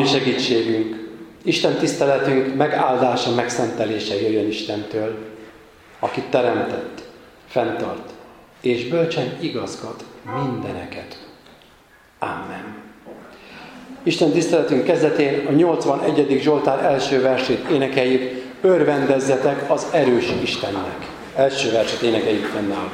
mi segítségünk, Isten tiszteletünk megáldása, megszentelése jöjjön Istentől, aki teremtett, fenntart, és bölcsen igazgat mindeneket. Amen. Isten tiszteletünk kezdetén a 81. Zsoltár első versét énekeljük, örvendezzetek az erős Istennek. Első verset énekeljük fennállva.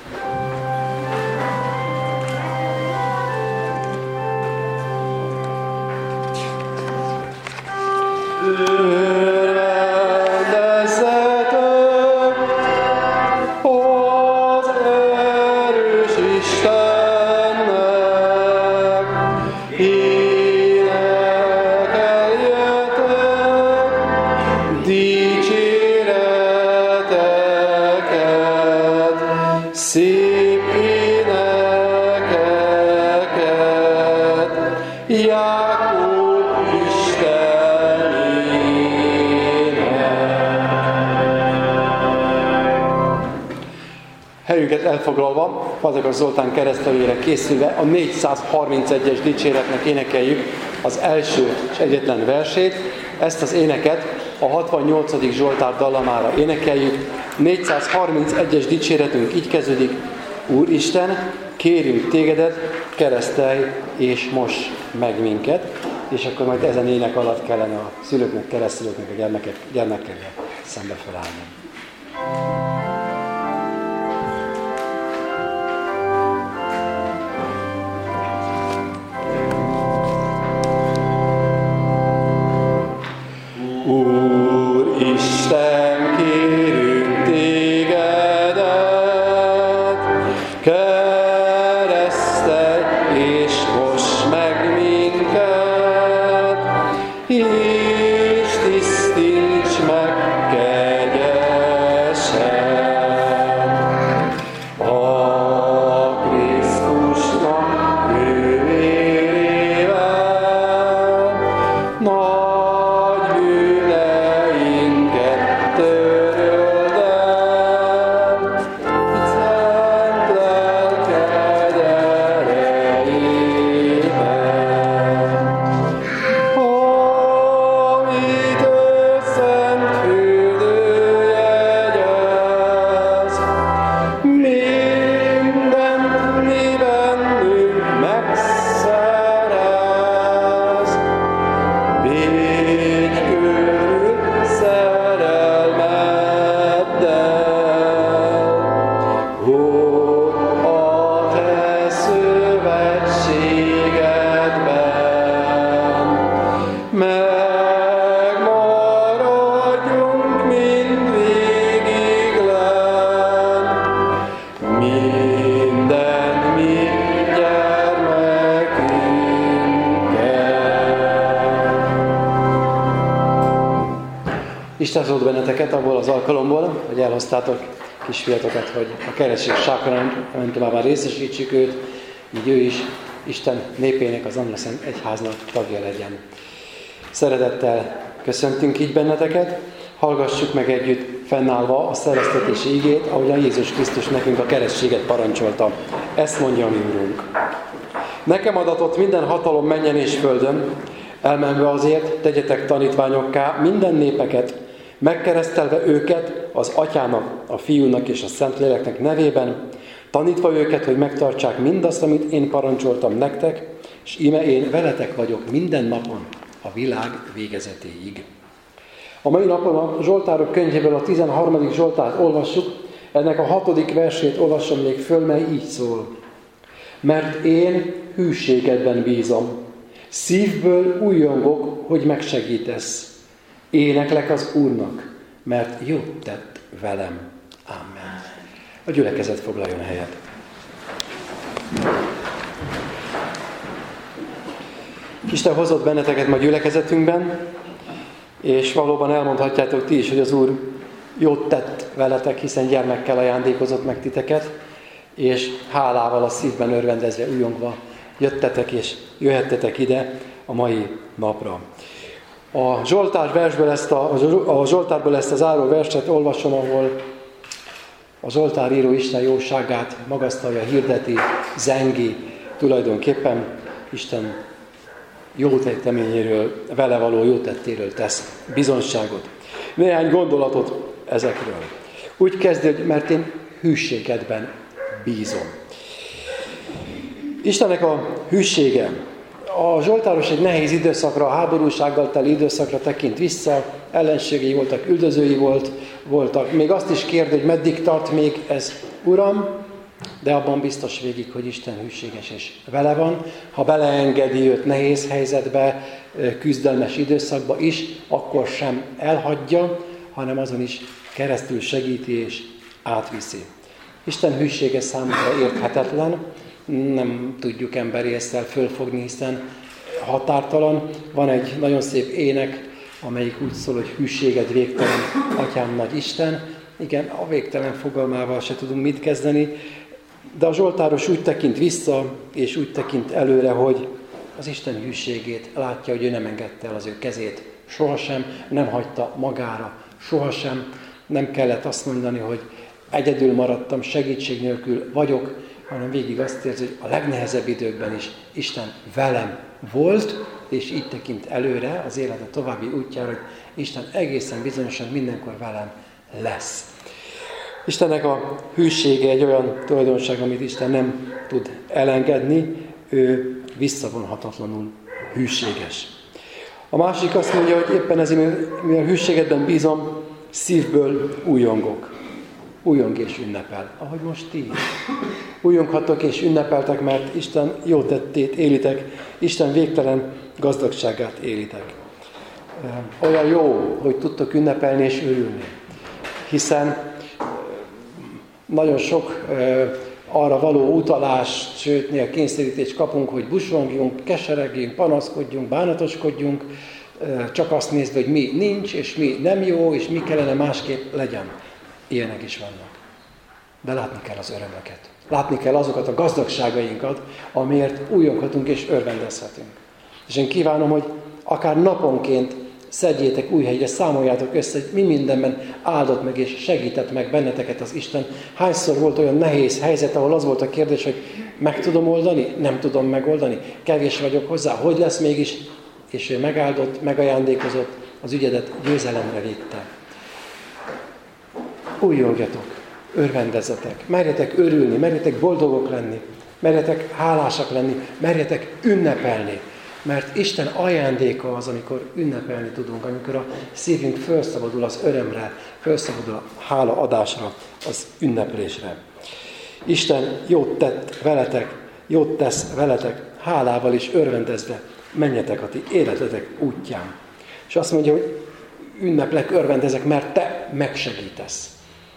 Helyünket elfoglalva, Fazekas Zoltán keresztelőjére készülve a 431-es dicséretnek énekeljük az első és egyetlen versét. Ezt az éneket a 68. Zsoltár dallamára énekeljük. 431-es dicséretünk így kezdődik: Úristen, kérünk tégedet, keresztelj és mos meg minket. És akkor majd ezen ének alatt kellene a szülőknek, keresztülőknek, a gyermekekkel szembe felállni. Úristen, kérünk tégedet, keresztelj és mosd meg minket, és tisztíts meg kegyesen. A Krisztusnak ő vérével nagy bűneinket töröld el, szent lelked erejében. Amit szent fürdő jegyez, mindent mi bennünk megszerez. Védj körül szerelmeddel, ott a te szövetségedben. Megmaradjunk mindvégig lenn, minden mi gyermekünkkel. Isten szólt benneteket abból az alkalomból, hogy elhoztátok kisfiatokat, hogy a keresztség sákramentumában részesítsük őt, így ő is Isten népének, az Anna Szent Egyháznak tagja legyen. Szeretettel köszöntünk így benneteket, hallgassuk meg együtt fennállva a szereztetési igét, ahogyan Jézus Krisztus nekünk a keresztséget parancsolta. Ezt mondja a mi Urunk. Nekem adatott minden hatalom mennyen és földön, elmenve azért tegyetek tanítványokká minden népeket, megkeresztelve őket az Atyának, a Fiúnak és a Szentléleknek nevében, tanítva őket, hogy megtartsák mindazt, amit én parancsoltam nektek, és íme én veletek vagyok minden napon a világ végezetéig. A mai napon a Zsoltárok könyvéből a 13. Zsoltárt olvassuk, ennek a 6. versét olvasom még föl, mely így szól. Mert én hűségedben bízom, szívből újjongok, hogy megsegítesz. Éneklek az Úrnak, mert jót tett velem. Amen. A gyülekezet foglaljon helyet. Isten hozott benneteket ma gyülekezetünkben, és valóban elmondhatjátok ti is, hogy az Úr jót tett veletek, hiszen gyermekkel ajándékozott meg titeket, és hálával a szívben örvendezve, újongva jöttetek és jöhettetek ide a mai napra. A Zsoltárból ezt az záró verset olvasom, ahol a Zsoltár író Isten jóságát magasztalja, hirdeti, zengi, tulajdonképpen Isten jó tetteményéről, vele való jó tettéről tesz bizonyságot. Néhány gondolatot ezekről. Úgy kezdő, hogy mert én hűségedben bízom. Istennek a hűsége. A zsoltáros egy nehéz időszakra, a háborúsággal teli időszakra tekint vissza, ellenségei voltak, üldözői voltak. Még azt is kérdi, hogy meddig tart még ez, Uram, de abban biztos végig, hogy Isten hűséges és vele van. Ha beleengedi őt nehéz helyzetbe, küzdelmes időszakba is, akkor sem elhagyja, hanem azon is keresztül segíti és átviszi. Isten hűsége számunkra érthetetlen, nem tudjuk emberi ésszel fölfogni, hiszen határtalan. Van egy nagyon szép ének, amelyik úgy szól, hogy hűséged végtelen, Atyám nagy Isten. Igen, a végtelen fogalmával se tudunk mit kezdeni, de a zsoltáros úgy tekint vissza, és úgy tekint előre, hogy az Isten hűségét látja, hogy ő nem engedte el az ő kezét sohasem, nem hagyta magára sohasem, nem kellett azt mondani, hogy egyedül maradtam, segítség nélkül vagyok, hanem végig azt érzi, hogy a legnehezebb időkben is Isten velem volt, és így tekint előre az élete további útjára, hogy Isten egészen bizonyosan mindenkor velem lesz. Istennek a hűsége egy olyan tulajdonság, amit Isten nem tud elengedni, ő visszavonhatatlanul hűséges. A másik azt mondja, hogy éppen ezért, mivel hűségedben bízom, szívből újongok. Újong és ünnepel, ahogy most ti is. Újonghatok és ünnepeltek, mert Isten jó tettét élitek, Isten végtelen gazdagságát élitek. Olyan jó, hogy tudtok ünnepelni és örülni, hiszen nagyon sok arra való utalást, sőt, néha kényszerítést kapunk, hogy busongjunk, keseregjünk, panaszkodjunk, bánatoskodjunk, csak azt nézve, hogy mi nincs, és mi nem jó, és mi kellene másképp legyen. Ilyenek is vannak. De látni kell az örömöket. Látni kell azokat a gazdagságainkat, amiért újonghatunk és örvendezhetünk. És én kívánom, hogy akár naponként szedjétek Újhegyre, számoljátok össze, hogy mi mindenben áldott meg és segített meg benneteket az Isten. Hányszor volt olyan nehéz helyzet, ahol az volt a kérdés, hogy meg tudom oldani, nem tudom megoldani, kevés vagyok hozzá, hogy lesz mégis, és ő megáldott, megajándékozott, az ügyedet győzelemre vitte. Újongjatok, örvendezzetek, merjetek örülni, merjetek boldogok lenni, merjetek hálásak lenni, merjetek ünnepelni. Mert Isten ajándéka az, amikor ünnepelni tudunk, amikor a szívünk felszabadul az örömre, felszabadul a hálaadásra, az ünneplésre. Isten jót tett veletek, jót tesz veletek, hálával is örvendezve menjetek a ti életetek útján. És azt mondja, hogy ünneplek, örvendezek, mert te megsegítesz.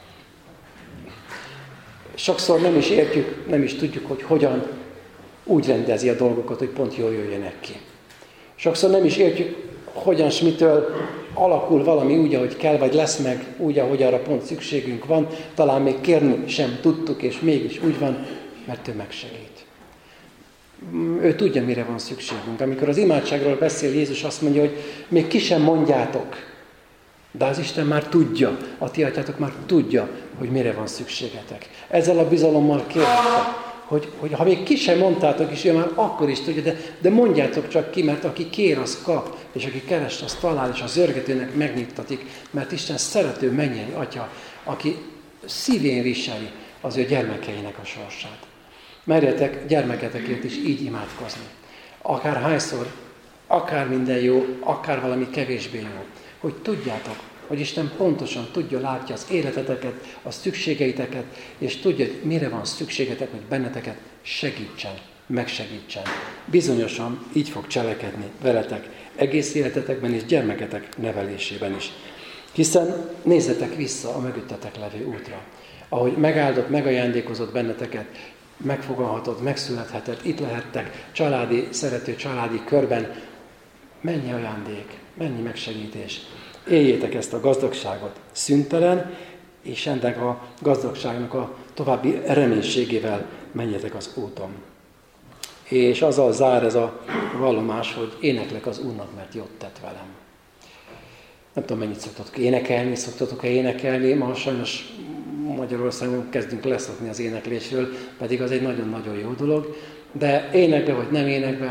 Sokszor nem is értjük, nem is tudjuk, hogy hogyan úgy rendezi a dolgokat, hogy pont jól jöjjenek ki. Sokszor nem is értjük, hogyan és mitől alakul valami úgy, ahogy kell, vagy lesz meg úgy, ahogy arra pont szükségünk van. Talán még kérni sem tudtuk, és mégis úgy van, mert ő megsegít. Ő tudja, mire van szükségünk. Amikor az imádságról beszél, Jézus azt mondja, hogy még ki sem mondjátok, de az Isten már tudja, a ti atyátok már tudja, hogy mire van szükségetek. Ezzel a bizalommal kértek, hogy ha még ki sem mondtátok is, ő már akkor is tudja, de mondjátok csak ki, mert aki kér, az kap, és aki keres, az talál, és az zörgetőnek megnyittatik, mert Isten szerető mennyei atya, aki szívén viseli az ő gyermekeinek a sorsát. Merjetek gyermeketekért is így imádkozni. Akár hányszor, akár minden jó, akár valami kevésbé jó. Hogy tudjátok, hogy Isten pontosan tudja, látja az életeteket, a szükségeiteket, és tudja, hogy mire van szükségetek, hogy benneteket segítsen, megsegítsen. Bizonyosan így fog cselekedni veletek egész életetekben és gyermeketek nevelésében is. Hiszen nézzetek vissza a mögöttetek levő útra. Ahogy megáldott, megajándékozott benneteket, megfogalhatott, megszülethetett, itt lehettek családi, szerető családi körben. Mennyi ajándék, mennyi megsegítés. Éljétek ezt a gazdagságot szüntelen, és ennek a gazdagságnak a további reménységével menjetek az úton. És azzal zár ez a vallomás, hogy éneklek az Úrnak, mert jót tett velem. Nem tudom, mennyit szoktatok énekelni, szoktatok-e énekelni, ma sajnos Magyarországon kezdünk leszokni az éneklésről, pedig az egy nagyon-nagyon jó dolog, de énekbe vagy nem énekbe,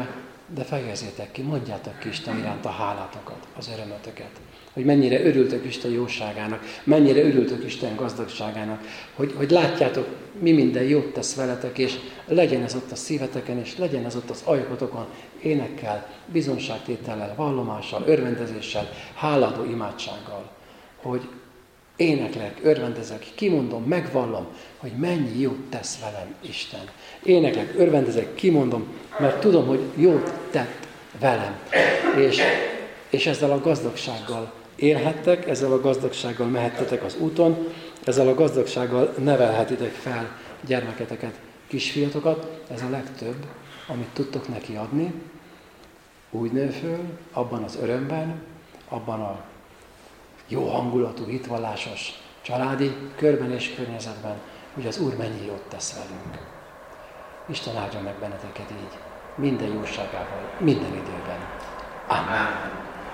de fejezzétek ki, mondjátok ki Isten iránt a hálátokat, az örömötöket. Hogy mennyire örültök Isten jóságának, mennyire örültök Isten gazdagságának, hogy látjátok, mi minden jót tesz veletek, és legyen ez ott a szíveteken, és legyen ez ott az ajkotokon, énekkel, bizonságtétellel, vallomással, örvendezéssel, háladó imádsággal, hogy éneklek, örvendezek, kimondom, megvallom, hogy mennyi jót tesz velem Isten. Éneklek, örvendezek, kimondom, mert tudom, hogy jót tett velem. És ezzel a gazdagsággal élhettek, ezzel a gazdagsággal mehettetek az úton, ezzel a gazdagsággal nevelhetitek fel gyermeketeket, kisfiatokat. Ez a legtöbb, amit tudtok neki adni. Úgy nő föl, abban az örömben, abban a jó hangulatú, hitvallásos családi körben és környezetben, hogy az Úr mennyi jót tesz velünk. Isten áldja meg benneteket így, minden jóságával, minden időben. Amen.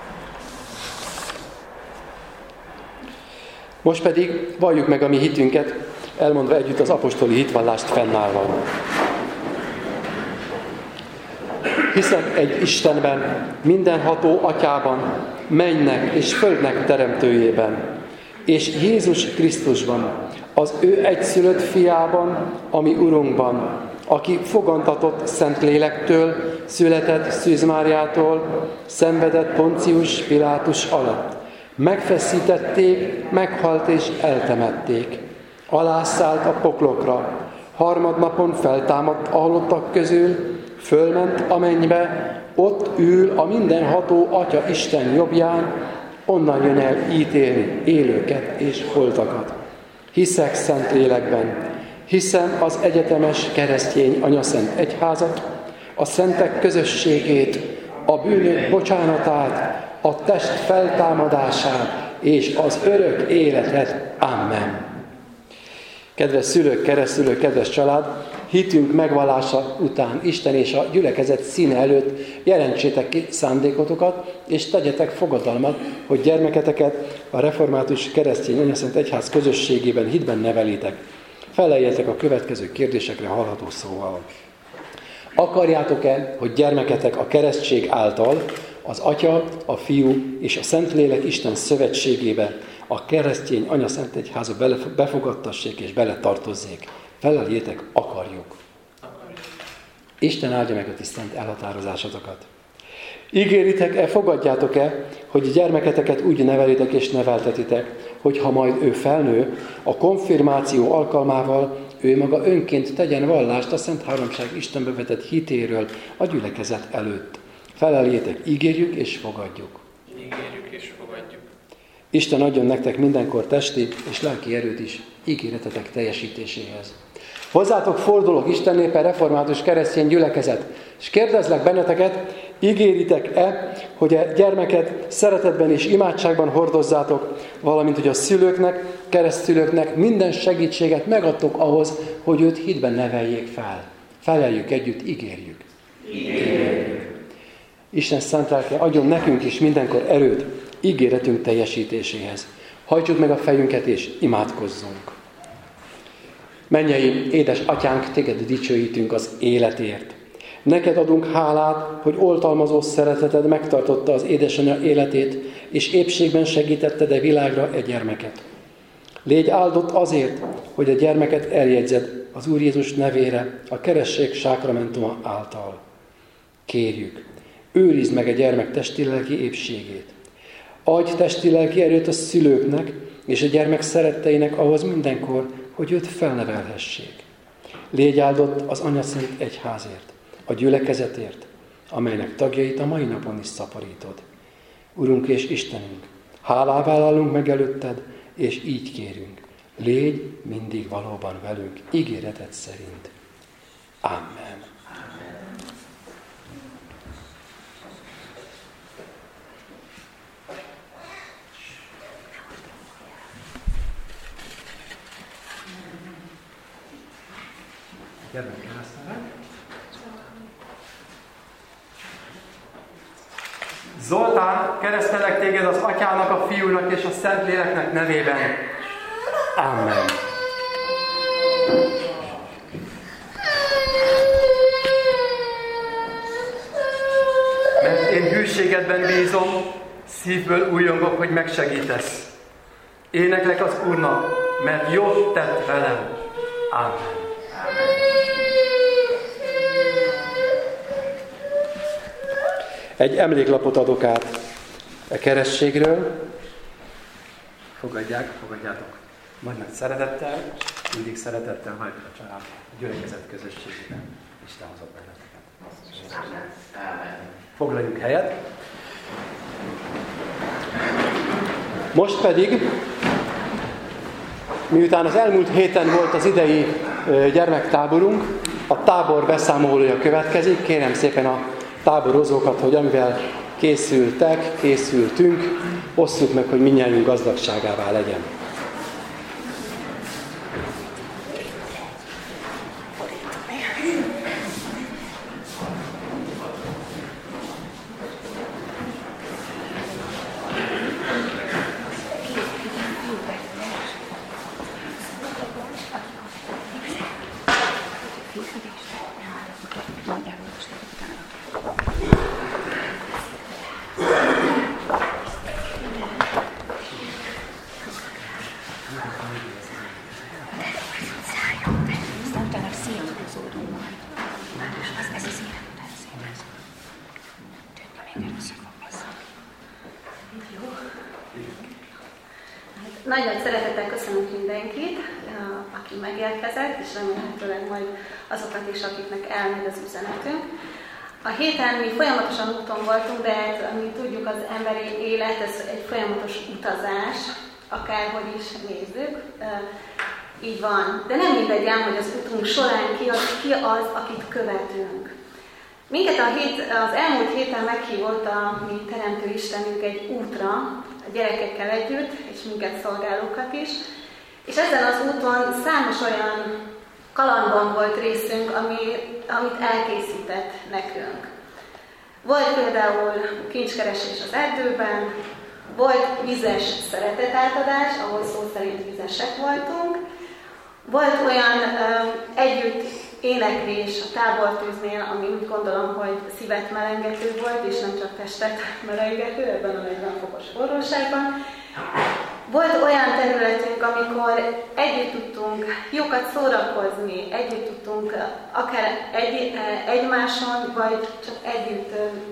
Most pedig valljuk meg a mi hitünket, elmondva együtt az apostoli hitvallást fennállva. Hiszek egy Istenben, mindenható Atyában, mennynek és földnek teremtőjében, és Jézus Krisztusban, az ő egyszülött fiában, ami Urunkban, aki fogantatott Szentlélektől, született Szűz Máriától, szenvedett Poncius Pilátus alatt. Megfeszítették, meghalt és eltemették. Alászállt a poklokra, harmadnapon feltámadt a halottak közül, fölment a mennybe, ott ül a mindenható Atya Isten jobbján, onnan jön el ítélni élőket és holtakat. Hiszek Szentlélekben, hiszem az egyetemes keresztény anyaszent egyházat, a szentek közösségét, a bűnök bocsánatát, a test feltámadását és az örök életet. Amen. Kedves szülők, keresztülők, kedves család, hitünk megvallása után Isten és a gyülekezet színe előtt jelentsétek ki szándékotokat, és tegyetek fogadalmat, hogy gyermeketeket a református keresztény anyaszent egyház közösségében hitben nevelitek. Feleljetek a következő kérdésekre hallható szóval. Akarjátok-e, hogy gyermeketek a keresztség által az Atya, a Fiú és a Szentlélek Isten szövetségébe, a keresztény anyaszent egyházba befogadtassék és beletartozzék? Feleljétek, akarjuk. Isten áldja meg a ti szent elhatározásotokat. Ígéritek-e, fogadjátok-e, hogy gyermeketeket úgy nevelitek és neveltetitek, hogy ha majd ő felnő, a konfirmáció alkalmával ő maga önként tegyen vallást a Szent Háromság Istenbe vetett hitéről a gyülekezet előtt. Feleljétek, ígérjük és fogadjuk. Ígérjük és fogadjuk. Isten adjon nektek mindenkor testi és lelki erőt is ígéretetek teljesítéséhez. Hozzátok fordulok, Isten népe, református keresztény gyülekezet, és kérdezlek benneteket, ígéritek-e, hogy a gyermeket szeretetben és imádságban hordozzátok, valamint hogy a szülőknek, keresztszülőknek minden segítséget megadtok ahhoz, hogy őt hitben neveljék fel. Feleljük együtt, ígérjük. Ígérjük. Isten szent lelke adjon nekünk is mindenkor erőt ígéretünk teljesítéséhez. Hajtsuk meg a fejünket és imádkozzunk. Mennyei édes Atyánk, téged dicsőítünk az életért. Neked adunk hálát, hogy oltalmazó szereteted megtartotta az édesanyja életét, és épségben segítetted a világra egy gyermeket. Légy áldott azért, hogy a gyermeket eljegyzed az Úr Jézus nevére, a keresztség sákramentuma által. Kérjük, őrizd meg a gyermek testi-lelki épségét. Adj testi-lelki erőt a szülőknek és a gyermek szeretteinek ahhoz mindenkor, hogy őt felnevelhessék. Légy áldott az anyaszent egyházért, a gyülekezetért, amelynek tagjait a mai napon is szaporítod. Urunk és Istenünk, hálával állunk meg előtted, és így kérünk, légy mindig valóban velünk, ígéreted szerint. Amen. Zoltán, keresztelek téged az Atyának, a Fiúnak és a Szentléleknek nevében. Amen. segítségedben bízom, szívből újongok, hogy megsegítesz. Éneklek az Úrnak, mert jót tett velem. Ámen. Egy emléklapot adok át a kerességről. Fogadjátok. Majd nagy szeretettel, mindig szeretettel hagyjuk a család, a gyülekezet közösségében. Isten hozott benneteket. Foglaljunk helyet. Most pedig, miután az elmúlt héten volt az idei gyermektáborunk, a tábor beszámolója következik. Kérem szépen a táborozókat, hogy amivel készültünk, osszuk meg, hogy mindnyájunk gazdagságává legyen. Nagy szeretettel köszönök mindenkit, aki megérkezett, és remélhetőleg majd azokat is, akiknek elmegy az üzenetünk. A héten mi folyamatosan úton voltunk, de mi tudjuk, az emberi élet, ez egy folyamatos utazás, akárhogy is nézzük, így van. De nem mindegy ám, hogy az utunk során ki az, akit követünk. Minket az elmúlt héten meghívott a mi Teremtő Istenünk egy útra, a gyerekekkel együtt, és minket szolgálókat is. És ezen az úton számos olyan kalandban volt részünk, amit elkészített nekünk. Volt például kincskeresés az erdőben, volt vizes szeretetátadás, ahol szó szerint vizesek voltunk, volt olyan együtt éneklés a tábortűznél, ami úgy gondolom, hogy szívet melengető volt, és nem csak testet melengető ebben a 40 fokos forróságban. Volt olyan területünk, amikor együtt tudtunk jókat szórakozni, együtt tudtunk akár egymáson, vagy csak együtt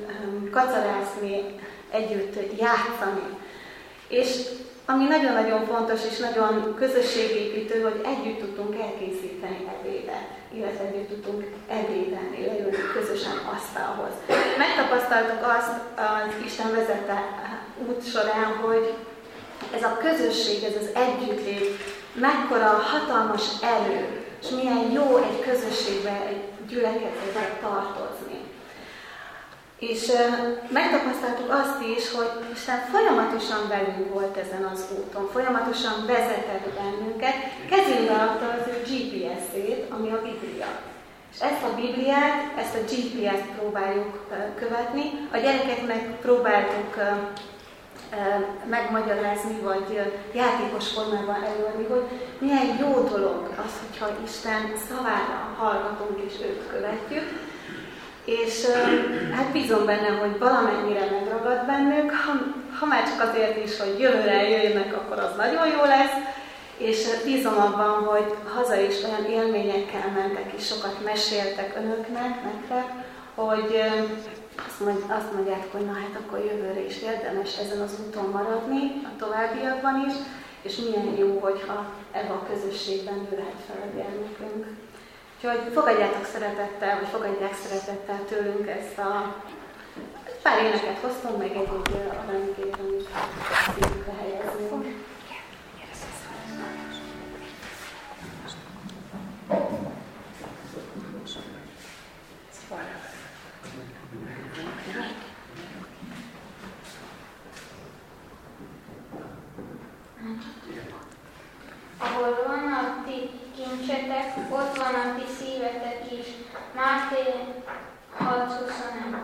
kacarászni, együtt játszani. És ami nagyon-nagyon fontos és nagyon közösségépítő, hogy együtt tudtunk elkészíteni ebédet, illetve együtt tudtunk ebédelni, leülni közösen asztalhoz. Megtapasztaltuk azt az Isten vezette út során, hogy ez a közösség, ez az együttlét, mekkora hatalmas erő, és milyen jó egy közösségbe, egy gyülekezetbe tartozni. És megtapasztaltuk azt is, hogy Isten folyamatosan velünk volt ezen az úton, folyamatosan vezetett bennünket, kezünkbe adta az ő GPS-ét, ami a Biblia. És ezt a Bibliát, ezt a GPS-t próbáljuk követni. A gyerekeknek próbáltuk megmagyarázni, vagy játékos formában előadni, hogy milyen jó dolog az, hogyha Isten szavára hallgatunk és őt követjük. És hát bízom benne, hogy valamennyire megragad bennük, ha már csak azért is, hogy jövőre jöjjenek, akkor az nagyon jó lesz, és bízom abban, hogy haza is olyan élményekkel mentek, és sokat meséltek önöknek, nektek, hogy azt mondják, hogy na hát akkor jövőre is érdemes ezen az úton maradni, a továbbiakban is, és milyen jó, hogyha ebben a közösségben nőhet fel a gyermekünk. Úgyhogy fogadjátok szeretettel, vagy fogadják szeretettel tőlünk ezt a pár éneket hoztunk, meg egy aranykét, amit szívünkre helyezünk. Ahol van a ti kincsetek, ott van a ti szívetek is. Máté 6:21.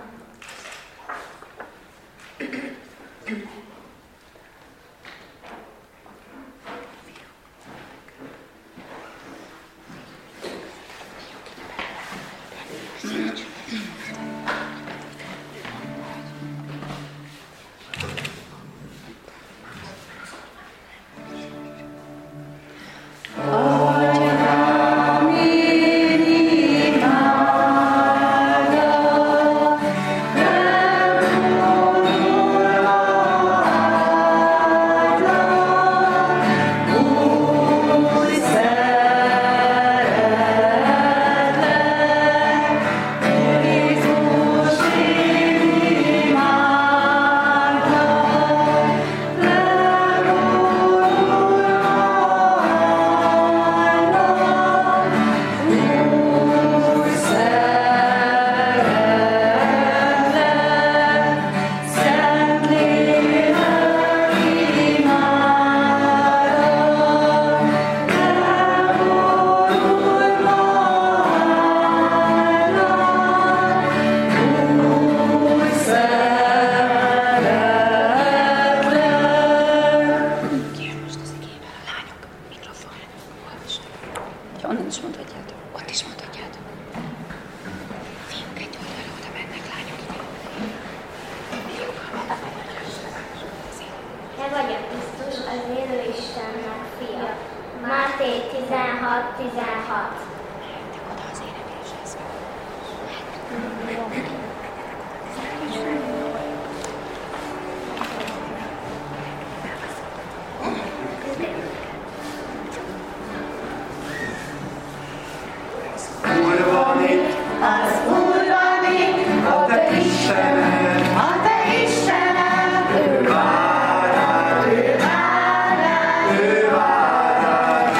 onnan is mondhatjátok. Ott is mondhatjátok. Fiúk egy oldalra oda mennek, lányok ide. Te vagy a Krisztus, az élő Istennek fia. Máté 16:16. Jöttek oda az énekléshez. Úr van itt, Az Úr van itt, a te Istened, a te Istened, ő vár rád, ő vár rád, ő vár rád.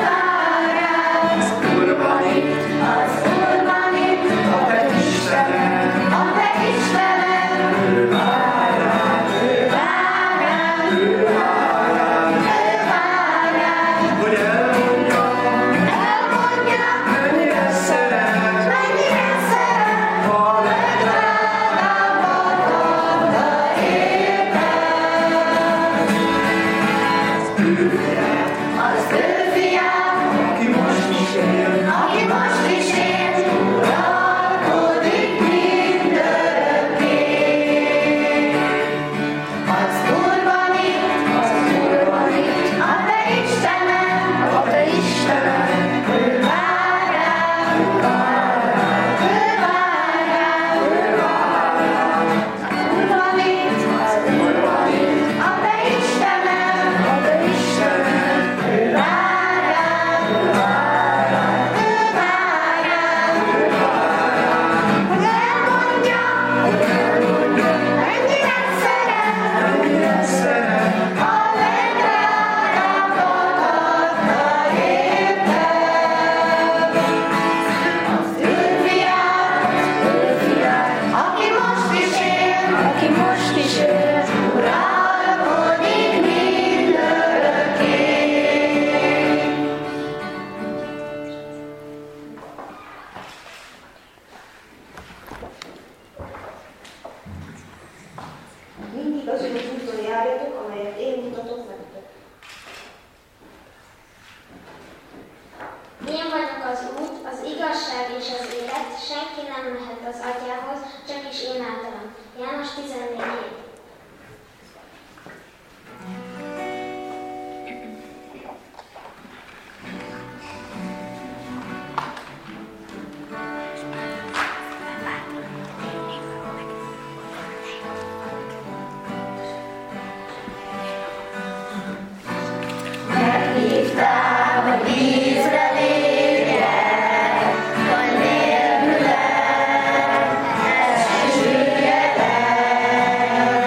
az Úr van itt, Az Úr van itt, a te Istened, a te Istened, ő vár rád, ő vár rád, ő vár rád, ő vár rád, hogy elmondja, elmondja, mennyire szeret, mennyire szeret, a drágábbat adta érted. ő fiát, Az ő fiát, aki most is él, aki most is él, uralkodik mindörökké. Az Úr van itt, a te Istened, a te Istened, ő vár rád, ő vár rád, ő vár rád. Az Úr van itt, a te Istened, ő vár rád, ő vár rád, hogy elmondja, mennyire szeret, a legdrágábbat adta érted. Az ő fiát, aki most is él, uralkodik mindörökké. Mindig azon az úton járjatok, amelyet én mutatok nektek. Én vagyok az út, az igazság és az élet, senki nem mehet az atyához, csak is én általam. János 14:7. Meghívtál, hogy vízre lépjek, vagy nélküled elsüllyedek.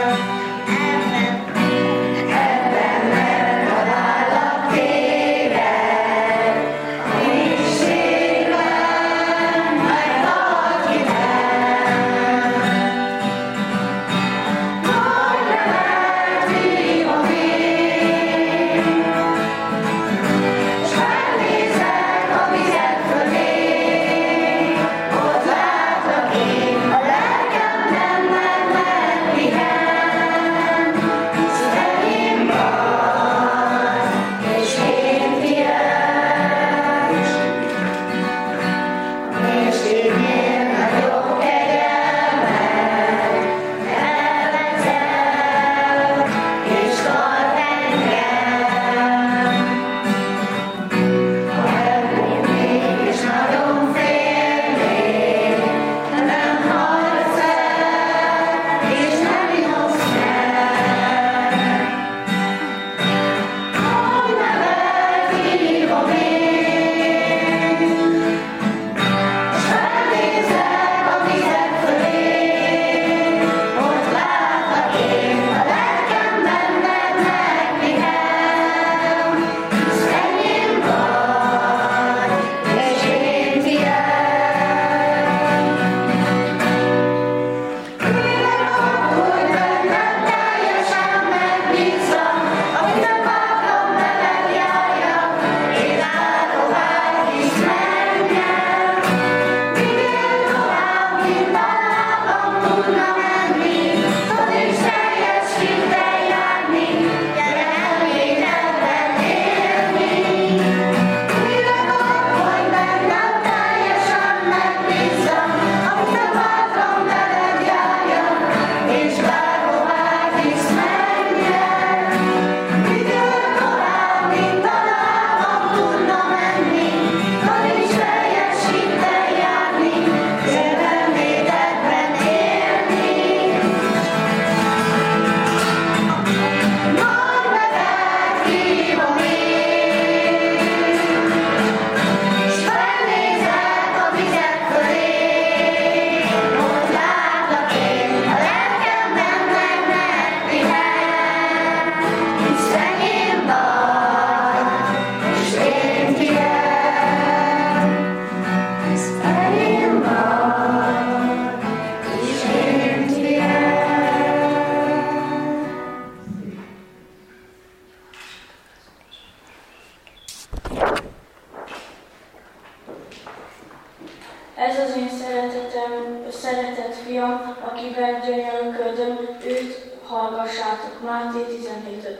Ez az én szeretett fiam, akivel gyönyörködöm, őt hallgassátok. Máté 17:5.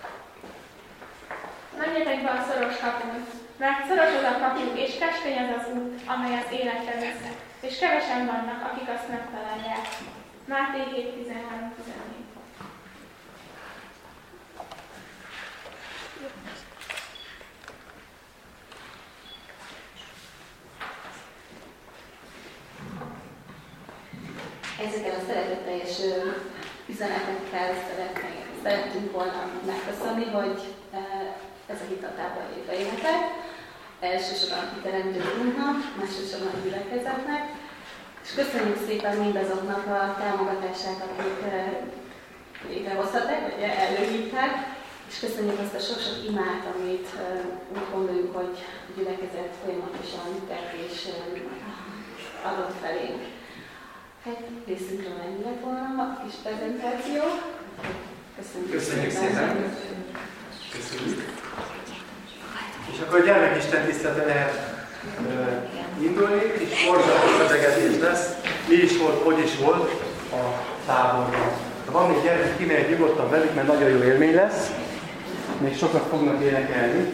Menjetek be a szoros kapun, mert szoros az a kapu, és keskeny az az út, amely az életre visz, és kevesen vannak, akik azt megtalálják. Máté 7:13-14. Ezekkel a szeretetteljes üzenetekkel szerettünk volna megköszönni, hogy ez a hitatábor létrejöhetett. Elsősorban a hitelendő úrnak, másodszorban a gyülekezetnek. És köszönjük szépen mindazoknak a támogatását, akik létrehoztatták, vagy előhívták. És köszönjük azt a sok-sok imát, amit úgy gondoljuk, hogy a gyülekezet folyamatosan tett és adott felénk. Hát részünkről ennyi lett volna a kis prezentáció. Köszönjük szépen! Köszönjük! És akkor a gyermekisten tisztelete lehet indulni, és morzsatos beszélgetés lesz. Mi is volt, hogy is volt a táborban. Ha van még gyermek, kimegy nyugodtan velük, mert nagyon jó élmény lesz. Még sokat fognak énekelni.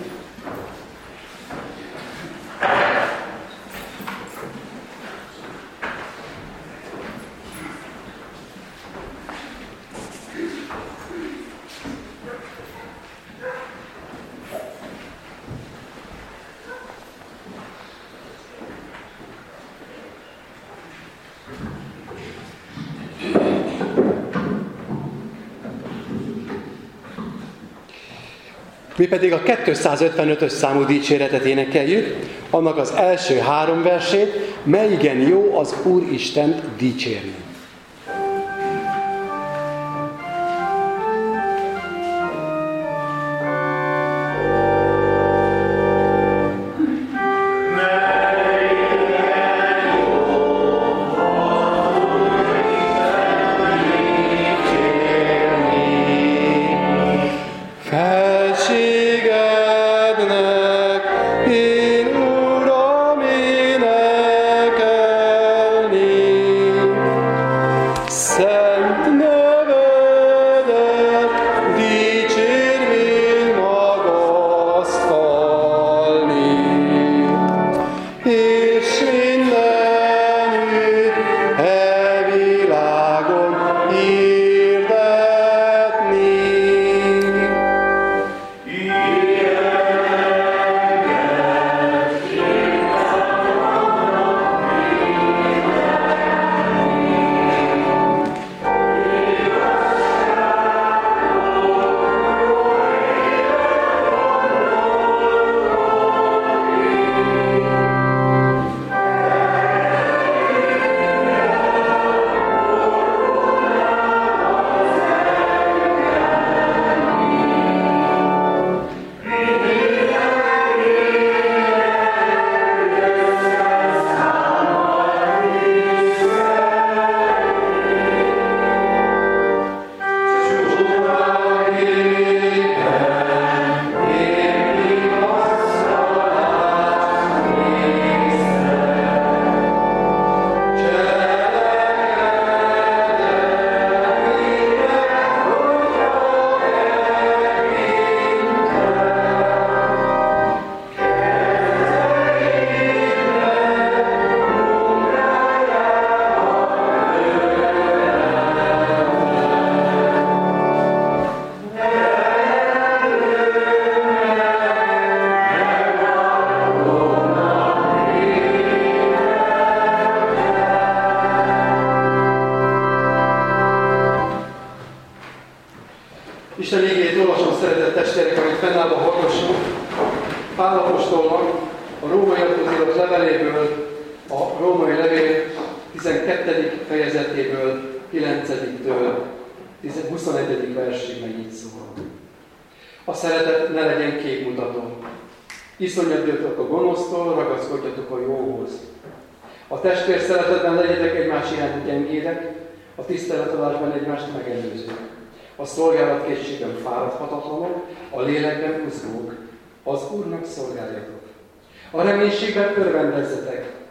Mi pedig a 255-ös számú dicséretet énekeljük, annak az első 3 versét, mely igen jó az Úr Istent dicsérni. Isten igéjét olvasom, szeretett testvérek, amit fennállva hallgassunk. Pál apostolnak a rómaiakhoz írott leveléből, a római levél 12. fejezetéből, 9-től 21. versig meg így szól. A szeretet ne legyen képmutató. Iszonyodjatok a gonosztól, ragaszkodjatok a jóhoz. A testvér szeretetben legyetek egymás iránt gyengédek, a tiszteletadásban egymást megelőzők. A szolgálatkészségben fáradhatatlanok, a lélekben buzgók. Az Úrnak szolgáljatok. A reménységben örvendezzetek.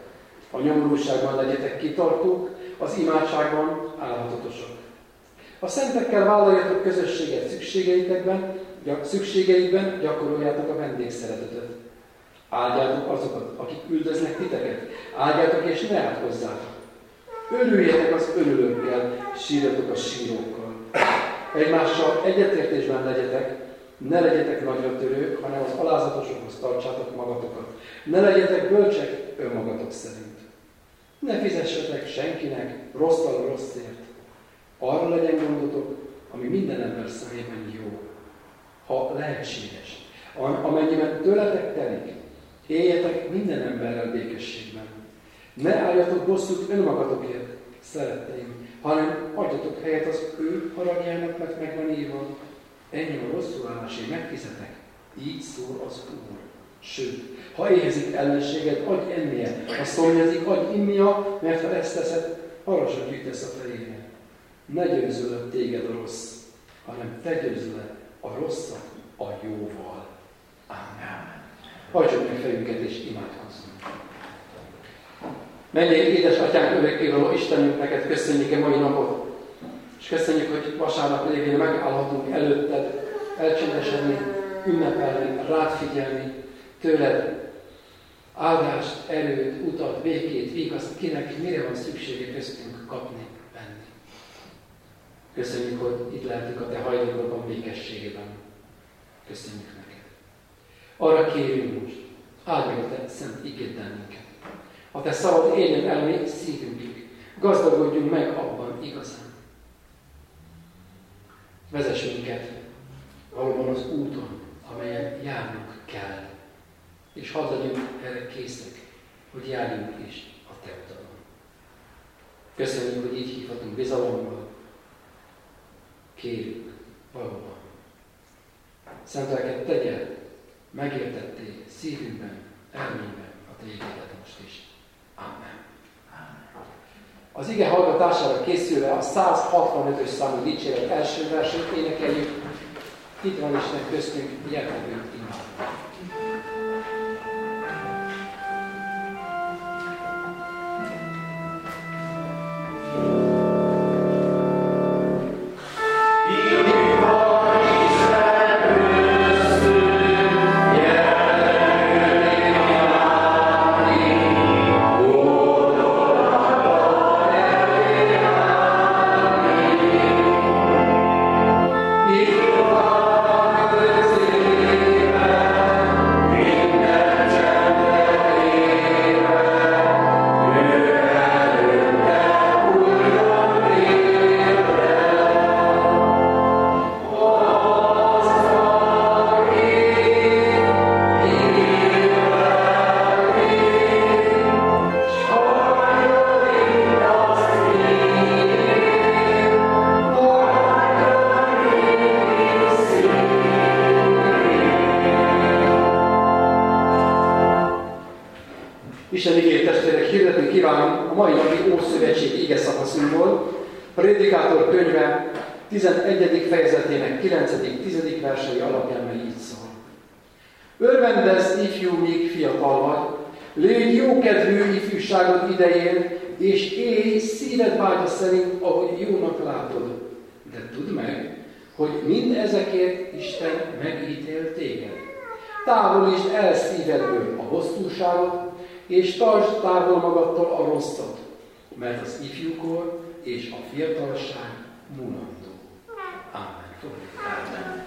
A nyomorúságban legyetek kitartók, az imádságban állhatatosak. A szentekkel vállaljatok közösséget szükségeikben, gyakoroljátok a vendégszeretetet. Áldjátok azokat, akik üldöznek titeket. Áldjátok és ne átkozzátok. Örüljetek az örülőkkel, sírjatok a sírókkal. Egymással egyetértésben legyetek, ne legyetek nagyra törők, hanem az alázatosokhoz tartsátok magatokat. Ne legyetek bölcsek önmagatok szerint. Ne fizessetek senkinek rosszal rosszért. Arra legyen gondotok, ami minden ember szemében jó, ha lehetséges. Amennyiben tőletek telik, éljetek minden emberrel békességben. Ne álljatok bosszút önmagatokért, szeretteim, hanem adjatok helyet az ő haragjának, mert meg van írva. Ennyi a rosszulállásért megfizetek, így szól az Úr. Sőt, ha éhezik ellenséged, adj ennie, ha szomjazik, adj innia, mert ha ezt teszed, harasat gyűjtesz a fejére. Ne győzz le téged a rossz, hanem te győzz le a rosszat a jóval. Amen. Hajtsuk meg fejünket és imádkozzunk. Menjél, édesatyánk, örökkévaló Istenünk, neked köszönjük a mai napot, és köszönjük, hogy vasárnap lévén megállhatunk előtted, elcsendesedni, ünnepelni, rád figyelni, tőled áldást, erőt, utat, békét, vígaszt, kinek mire van szüksége köztünk kapni, venni. Köszönjük, hogy itt lehetünk a te hajlékodban, békességében. Köszönjük neked. Arra kérünk most, áld meg a te szent igéddel minket. A te szavad éljen el mi szívünkig. Gazdagodjunk meg abban igazán. Vezess minket valóban az úton, amelyen járnunk kell. És hadd legyünk erre készek, hogy járjunk is a te utadon. Köszönjük, hogy így hívhatunk bizalommal. Kérjük valóban. Szent lelket tegye, megértettél szívünkben, elménkben a te ígéretet most is. Amen. Az ige hallgatására készülve a 165-ös számú dicséret első versét énekeljük. Itt van Isten köztünk, gyertek őt imádni. Isten igényt testvérek, hirdetni kívánom a mai napi Ószövetségi ige szakaszunkból, a Prédikátor könyve 11. fejezetének 9.-10. versei alapján, mely így szól. Örvendezz, ifjú, míg fiatal vagy, légy jókedvű ifjúságod idején, és élj szíved vágya szerint, ahogy jónak látod. De tudd meg, hogy mind ezekért Isten megítél téged. Távolítsd el szívedből a bosszúságot, és tartsd távol magadtól a rosszat, mert az ifjúkor és a fiatalság mulandó. Amen. Amen.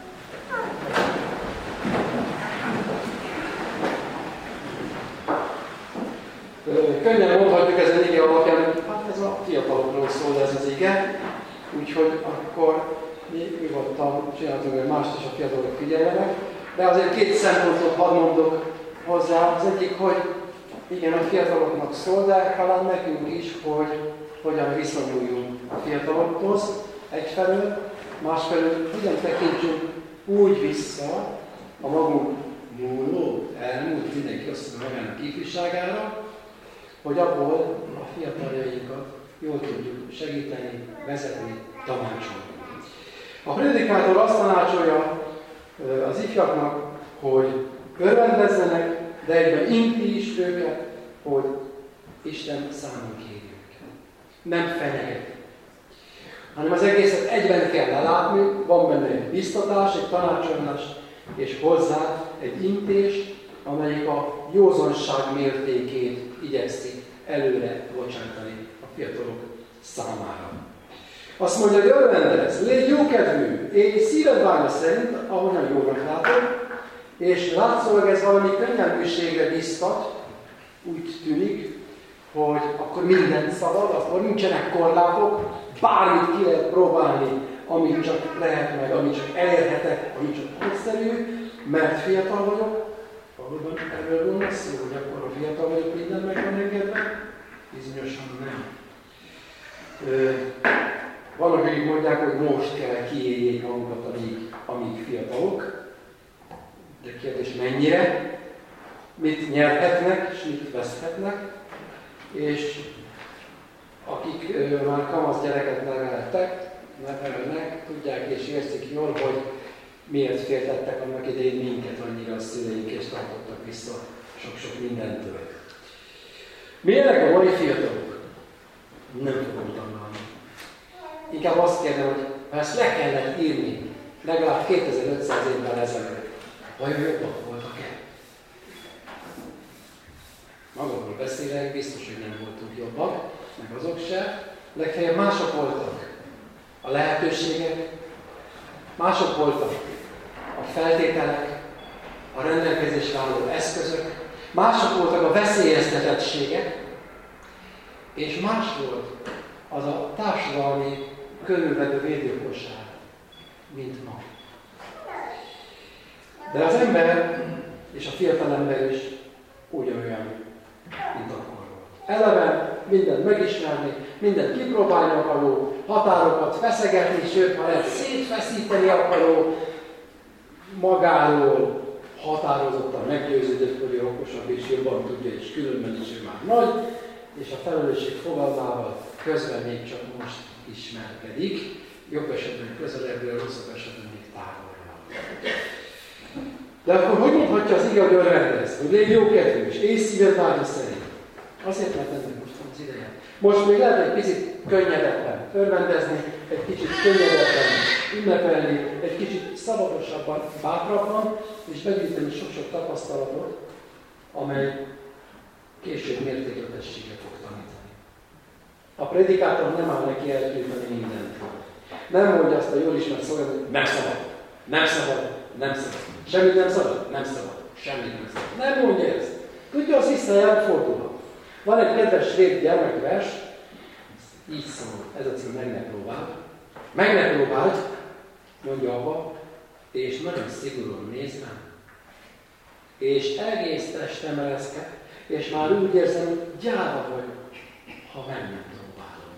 Könnyen mondhatjuk ezen ige alapján, hát ez a fiatalokról szól ez az ige, úgyhogy akkor mi nyugodtan csináltunk, hogy mást is a fiatalok figyeljenek, de azért két szempontot hadd mondok hozzá. Az egyik, hogy igen, a fiataloknak szól, de talán nekünk is, hogy hogyan viszonyuljunk a fiatalokhoz egyfelől, másfelől hogyan tekintsünk úgy vissza a magunk múló, elmúlt, mindenki azt mondja magának ifjúságára, hogy abból a fiataljainkat jól tudjuk segíteni, vezetni, tanácsolni. A prédikátor azt tanácsolja az ifjaknak, hogy örvendezzenek, de egyben inti is őket, hogy Isten számon kéri őket. Nem fenyeget. Hanem az egészet egyben kell lelátni, van benne egy biztatás, egy tanácsolás, és hozzá egy intés, amelyik a józanság mértékét igyekszik előre bocsájtani a fiatalok számára. Azt mondja, hogy örvendezz, légy jókedvű, és szíved vágya szerint, ahonnan jónak látod, és látszólag ez valami könnyelműségre biztat, úgy tűnik, hogy akkor mindent szabad, akkor nincsenek korlátok, bármit ki lehet próbálni, amit csak lehet meg, amit csak elérhetek, amit csak egyszerű, mert fiatal vagyok. Valóban erről gondolsz, hogy akkor a fiatal vagyok, minden meg van engedve? Bizonyosan nem. Vannak, akik mondják, hogy most kell kiéljék magukat, amíg fiatalok. De kérdés, mennyire? Mit nyerhetnek, és mit veszthetnek? És akik már kamasz gyereket nevelnek, tudják és érzik jól, hogy miért féltettek annak idején minket annyira a szüleink, és tartottak vissza sok-sok mindentől. Milyenek a mai fiatalok? Nem fogom tanulni. Inkább azt kérdem, hogy ha ezt le kellett írni, legalább 2500 évvel ezelőtt, vajon jobbak voltak-e? Magamról beszélek, biztos, hogy nem voltunk jobbak, meg azok se. Legfeljebb mások voltak a lehetőségek, mások voltak a feltételek, a rendelkezésre álló eszközök, mások voltak a veszélyeztetettségek, és más volt az a társadalmi körülvevő védőkosár, mint ma. De az ember és a fiatal ember is ugyanolyan, mint akkor volt. Eleve mindent megismerni, mindent kipróbálni akaró, határokat feszegetni, sőt, ha lehet szétfeszíteni akaró, magáról határozottan meggyőződött, hogy ő okosabb és jobban tudja, és különben is ő már nagy, és a felelősség fogalmával közben még csak most ismerkedik, jobb esetben közelebbről, rosszabb esetben még távolra. De akkor hogy mondhatja az ige, hogy örvendezz, hogy légy jókedvű, és észszíved vágya szerint? Azért, mert ennek most van az ideje. Most még lehet egy picit könnyedebben örvendezni, egy kicsit könnyedebben ünnepelni, egy kicsit szabadosabban, bátrabban, és begyűjteni sok-sok tapasztalatot, amely később mértékletességet fog tanítani. A predikátor nem áll neki eltiltani mindent. Nem mondja azt a jól ismert szolgát, hogy nem szabad, nem szabad, nem szabad. Semmit nem szabad? Nem szabad. Semmit nem szabad. Nem mondja ezt. Tudja, az visszajár fordulhat. Van egy kedves svéd gyermekvers, így szól, ez a cím, meg ne próbáld. Meg ne próbáld, mondja apa, és nagyon szigorúan néz rám. És egész testem ereszke, és már úgy érzem, hogy gyáva vagyok, ha meg nem próbálom.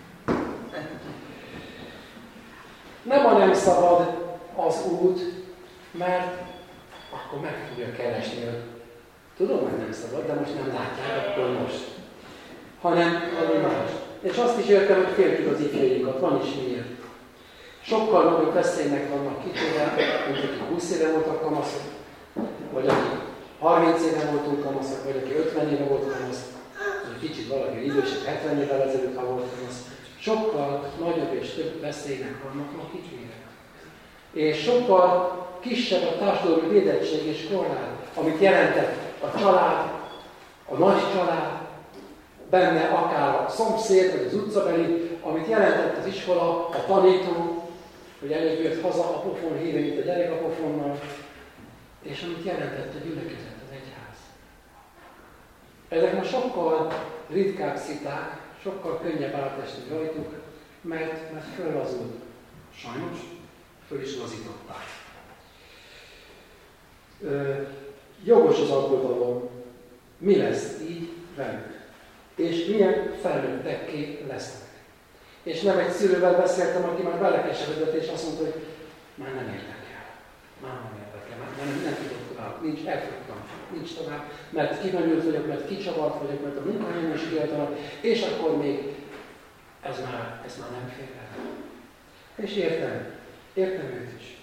Nem a nem szabad az út, mert akkor meg fogja keresni, hogy tudom, hogy nem szabad, de most nem látják, akkor most. Hanem valami más. És azt is értem, hogy féltjük az ifjainkat, van is miért. Sokkal nagyobb veszélynek vannak kitéve, mint akik 20 éve voltak kamaszok, vagy akik 30 éve voltunk kamaszok, vagy aki 50 éve volt kamasz, vagy kicsit valaki idősebb, 70 évvel ezelőtt, ha volt kamasz. Sokkal nagyobb és több veszélynek vannak ma kitéve. És sokkal kisebb a társadalmi védettség és korlát, amit jelentett a család, a nagy család, benne akár a szomszéd, vagy az utcabeli, amit jelentett az iskola, a tanító, hogy előbb jött haza a pofon híve, mint a gyerek a pofonnal, és amit jelentett a gyülekezet, az egyház. Ezek ma sokkal ritkább sziták, sokkal könnyebb átesni rajtuk, mert föllazult. Sajnos, föl is lazították. Jogos az aggodalom, mi lesz így velük, és milyen felnőttekké lesznek. És nem egy szülővel beszéltem, aki már belekeseredett, és azt mondta, hogy már nem érdekel, már nem tudok tovább, elfogytam, nincs tovább, mert kimenült vagyok, mert kicsavart vagyok, mert a munkahelyen is kiáltanak, és akkor még ez már nem fér el. És értem őt is.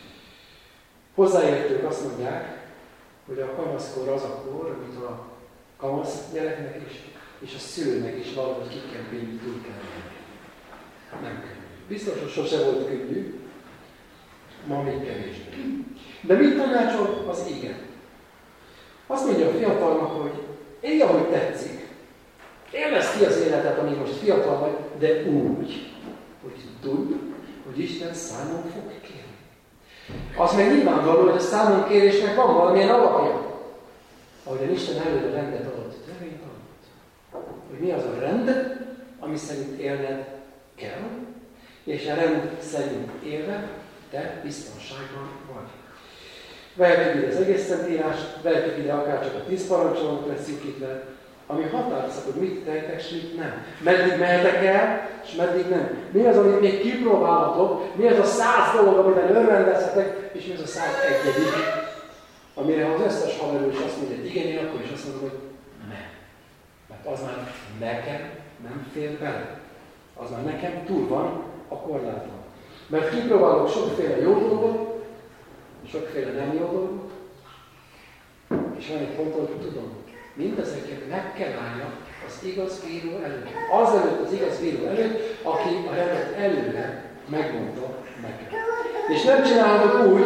Hozzáértők azt mondják, hogy a kamaszkor az a kor, amit a kamasz gyereknek is, és a szülőnek is valahogy ki kell vinni, túl kell venni. Nem könnyű. Biztos, hogy sose volt könnyű, ma még kevésbé. De mit tanácsol az ige? Azt mondja a fiatalnak, hogy élj, ahogy tetszik. Élvezd ki az életet, amíg most fiatal vagy, de úgy, hogy tudd, hogy Isten számon fog kérni. Az meg nyilvánvaló, hogy a számon kérésnek van valamilyen alapja. Ahogyan Isten előre rendet adott, törvényt adott. Hogy mi az a rend, ami szerint élned kell, és a rend szerint élve te biztonságban vagy. Vehetjük ide az egész Szentírást, vehetjük ide akárcsak a 10 parancsolatot leszűkítve, ami határozza, hogy mit tehetek, és mit nem. Meddig mehetek el, és meddig nem. Mi az, amit még kipróbálhatok, mi az a 100 dolog, amiben örvendezhetek, és mi az a 101. Amire az összes haverő is azt mondja, hogy igen, én akkor is azt mondom, hogy nem. Mert az már nekem nem fér bele. Az már nekem túl van a korláton. Mert kipróbálok sokféle jó dolgot, sokféle nem jó dolgot, és van egy pont, hogy tudom, mindezeket meg kell állja az igaz bíró előtt. Azelőtt az igaz bíró előtt, aki a rendet előre megmondta nekem. És nem csinálok úgy,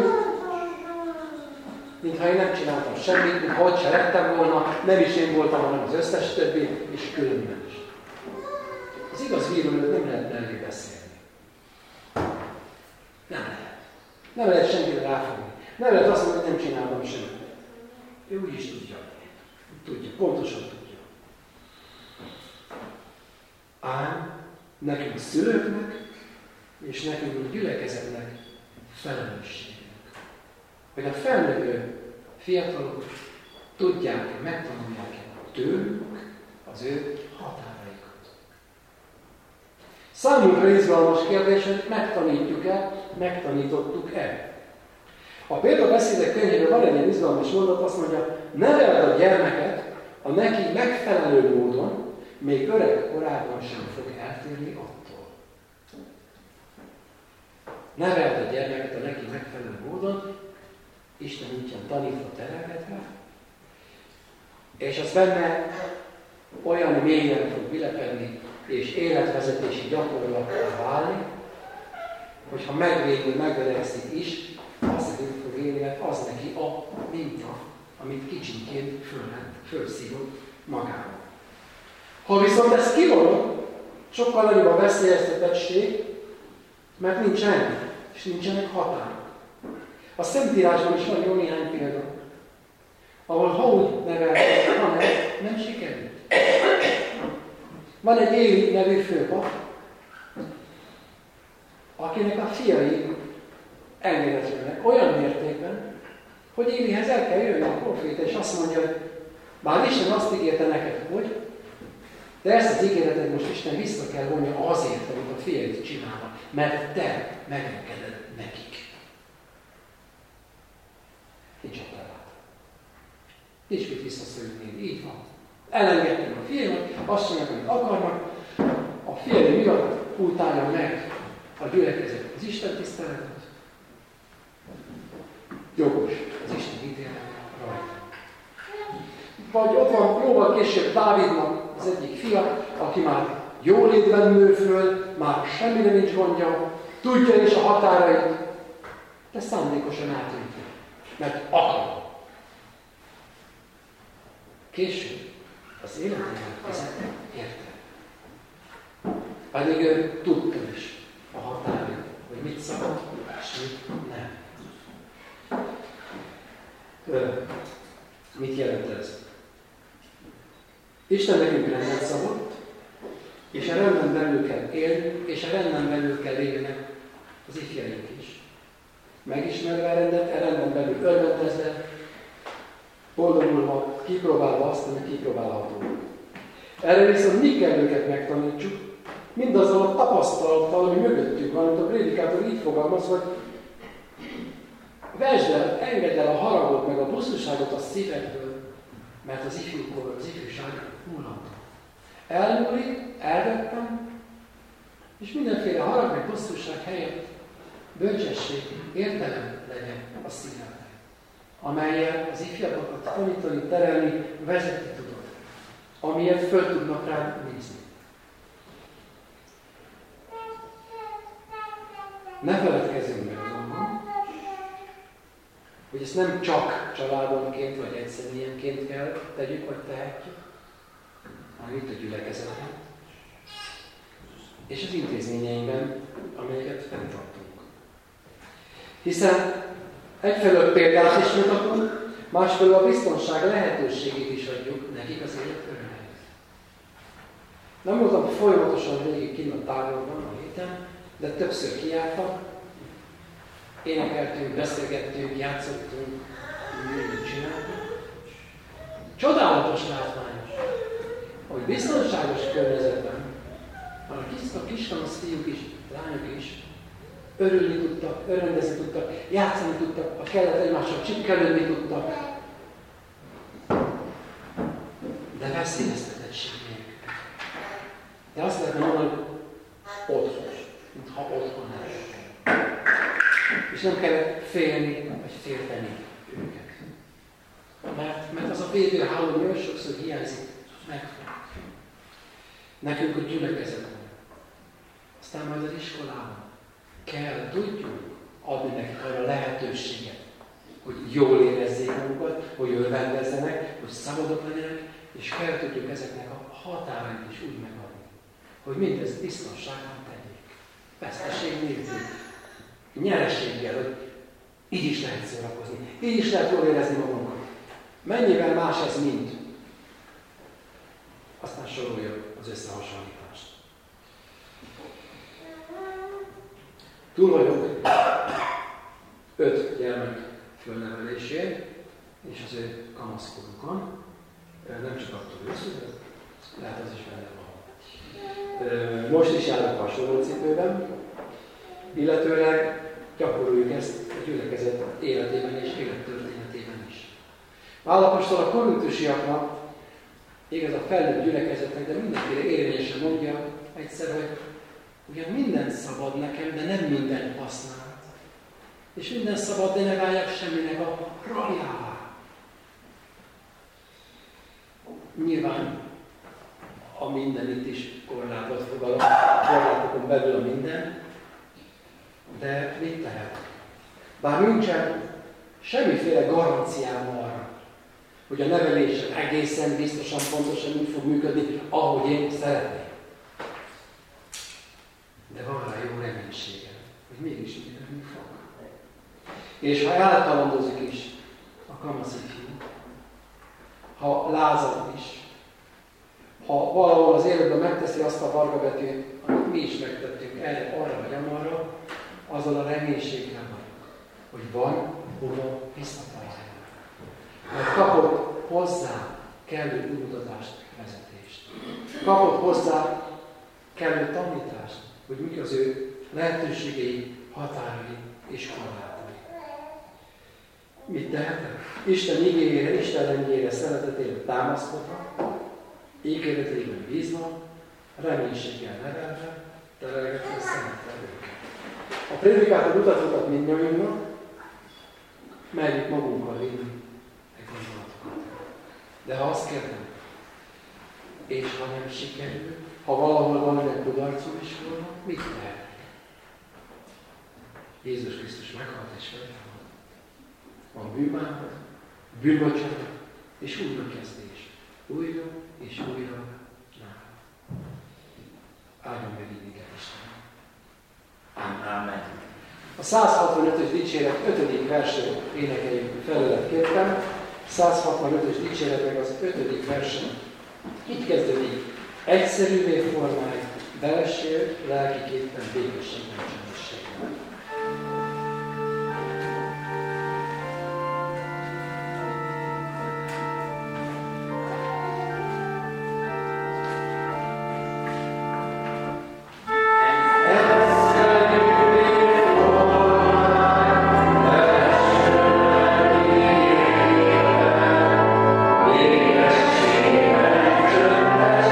mintha én nem csináltam semmit, mintha ott se lettem volna, nem is én voltam, hanem az összes többi, és különben is. Az igaz bíró előtt nem lehet mellé beszélni. Nem lehet. Nem lehet senkire ráfogni. Nem lehet azt mondani, hogy nem csináltam semmit. Ő úgy is tudja. Tudja, pontosan tudja. Ám nekünk szülőknek és nekünk gyülekezetnek felelősségünk. Hogy a felnövő fiatalok tudják, megtanulják tőlük az ő határaikat. Számunkra izgalmas kérdés, hogy megtanítjuk-e, megtanítottuk-e. A példabeszédek könyvében van egy ilyen izgalmas mondat, azt mondja, neveld a gyermeket a neki megfelelő módon, még öreg korában sem fog eltérni attól. Neveld a gyermeket a neki megfelelő módon, Isten útján tanítva, terelgetve, és az benne olyan mélyen fog vilepedni, és életvezetési gyakorlattá válni, hogyha megvédni, megverekszik is, az szerint fog élni, mert az neki a minta, amit kicsinként fölszívott magába. Ha viszont ez kivonom, sokkal nagyobb a veszélyeztetettség, mert nincs rend, és nincsenek határok. A Szentírásban is van jó néhány példa, ahol ha úgy neveltek, hanem nem sikerült. Van egy Éli nevű főpap, akinek a fiai engedetlenek olyan mértékben, hogy Élihez el kell jönni a proféta, és azt mondja, hogy bár Isten azt ígérte neked, hogy, de ezt az ígéretet most Isten vissza kell vonja azért, amit a fiaid csinálnak, mert te megengeded nekik. Nincs ott levált. Nincs mit visszaszülni, így van. Elengedtem a fiaimat, azt csinálják, amit akarnak, a fiai miatt utálja meg a gyülekezet az Isten tiszteletet. Jogos az Isten ítélet rajta. Vagy ott van jóval később Dávidnak az egyik fia, aki már jólétben nő föl, már semmire nincs gondja, tudja is a határait, de szándékosan átüti, mert akar. Később az életében vezette érte. Pedig ő tudta is a határait, hogy mit szabad, és mit nem. Mit jelent ez? Isten nekünk rendet szabott, és a renden belül kell élni, és a renden belül kell élni az ifjaink is. Megismerve a rendet, a renden belül örvendezve, boldogulva, kipróbálva azt, ami kipróbálható. Erre viszont mi kell őket megtanítsuk, mindazzal a tapasztalattal, ami mögöttük van, amit a prédikátor így fogalmaz, hogy vesd el, engedd el a haragot, meg a bosszúságot a szívedből, mert az ifjúság múlható. Elmúlik, elvettem, és mindenféle harag, meg bosszúság helyett bölcsesség, értelem legyen a szívedben, amellyel az ifjabbakat tanítani, terelni, vezetni tudod. amiért föl tudnak rá nézni. Ne feledkezzünk meg azonban, hogy ezt nem csak családonként vagy egyszemélyenként kell tegyük, vagy tehetjük, hanem itt a gyülekezetben, és az intézményeinkben, amelyeket fenntartunk. Hiszen egyfelől példát is mutatunk, másfelől a biztonság lehetőségét is adjuk nekik az élet örömeit. Nem voltam folyamatosan végig kint a táborban a héten, de többször kijártak, énekeltünk, beszélgettünk, játszottunk, mindent csináltunk. Csodálatos látványos, hogy biztonságos környezetben a kiskamasz fiúk is, lányok is örülni tudtak, örvendezni tudtak, játszani tudtak, ha kellett egymással csipkelődni tudtak, de veszélyeztetettség nélkül. De azt lehetne mondani, hogy otthon, mintha otthon lenne. És nem kellett félni, vagy félteni őket. Mert az a védőháló nagyon sokszor hiányzik meg. Nekünk a gyülekezetben, aztán majd az iskolában kell, tudjuk adni nekik arra lehetőséget, hogy jól érezzék magukat, hogy örvendezzenek, hogy szabadok legyenek, és kell tudjuk ezeknek a határait is úgy megadni, hogy mindez biztonságban tegyék. Veszteség nélkül, nyereséggel, hogy így is lehet szórakozni, így is lehet jól érezni magunkat. Mennyivel más ez mind? Aztán sorolja az összehasonlítást. Túl vagyok 5 gyermek fölnevelésén, és az ő kamaszkorukon. Nem csak attól őszül, de lehet az is benne van. Most is járok hasonló cipőben, illetőleg gyakoroljuk ezt a gyülekezet életében és élettörténetében is. Pál apostol a korintusiaknak, igaz a felnőtt gyülekezetnek, de mindenkire érvényesen mondja egyszer, hogy ugyan minden szabad nekem, de nem minden használt. És minden szabad, de ne váljak semminek a raljává. Nyilván a minden itt is korlátot fogalom, korlátokon belül a minden, de mit lehet? Bár nincsen semmiféle garanciám arra, hogy a nevelésem egészen biztosan, pontosan úgy fog működni, ahogy én szeretném. De van rá jó reménységem, hogy mégis működni fog. És ha elkalandozik is a kamasz ifjú, ha lázad is, ha valahol az életben megteszi azt a vargabetűt, amit mi is megtettünk erre, arra vagy amarra, azzal a reménységgel vagyunk, hogy van hova visszatérni. Mert kapott hozzá kellő útmutatást, vezetést. Kapott hozzá kellő tanítást, hogy mik az ő lehetőségei, határai és korlátai. Mit tehetek? Isten igényére, Isten rendjére, szeretetére támaszkodva, ígéretében bízva, reménységgel nevelve, terelgetve, szeretve őket. A prédikátor mutatókat mindnyájunknak, merjük magunkkal vinni egy gondolatokat. De ha azt kérdem, és ha nem sikerül, ha valahol valaminek kudarcul is volna, mit tehetek? Jézus Krisztus meghalt és feltámad. Van bűnbánat, bűnbocsánat és újrakezdés. Újra és újra nála. Áldjon meg így minket Isten. Amen. A 165-ös dicséret 5. versét énekeljük felületképpen. 165-ös dicséretnek az 5. versen így kezdődik. Egyszerűvé formálj, belső, lelkiképpen, békességben, csendességben.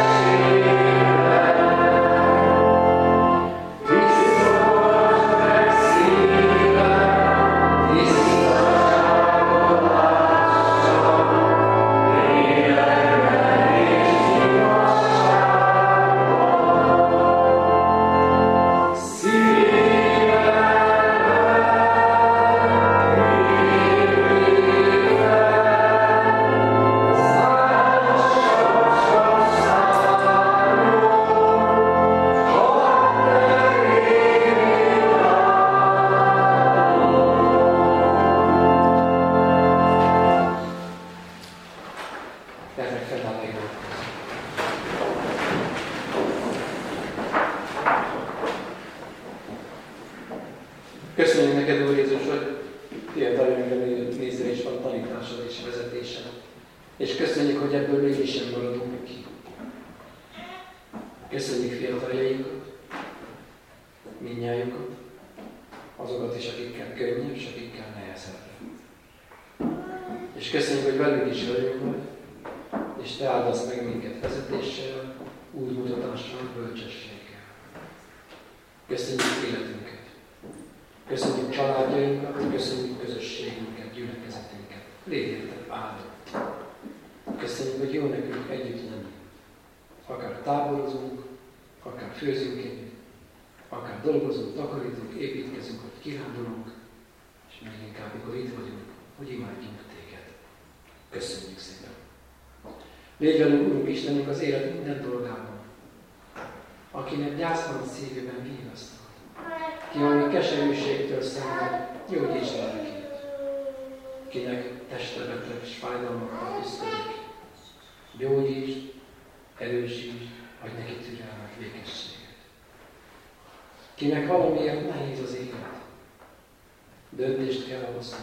This is neked, Úr Jézus, hogy fiataljainkra nézve is van tanításod és vezetésed. És köszönjük, hogy ebből mégis sem maradunk ki. Köszönjük fiataljainkat, mindnyájukat, azokat is, akikkel könnyebb, és akikkel nehezebb. És köszönjük, hogy velünk is velünk vagy, és Te áldasz meg minket vezetéssel, útmutatással, bölcsességgel. Köszönjük életünket. Köszönjük családjainkat, köszönjük közösségünket, gyülekezetünket. Légy érted áldott. Köszönjük, hogy jó nekünk együtt lenni. Akár táborozunk, akár főzünk együtt, akár dolgozunk, takarítunk, építkezünk, vagy kirándulunk, és még inkább, mikor itt vagyunk, hogy imádjunk Téged. Köszönjük szépen. Légy velünk, Urunk Istenünk, az élet minden dolgában, akinek gyász van a szívében, vigasztal. Ki valami keserűségtől szenved, gyógyítsd lelkét. Kinek teste beteg és fájdalmakkal küszködik, gyógyítsd, erősítsd, adj neki türelmet, békességet. Kinek valamiért nehéz az élet, döntést kell hozni.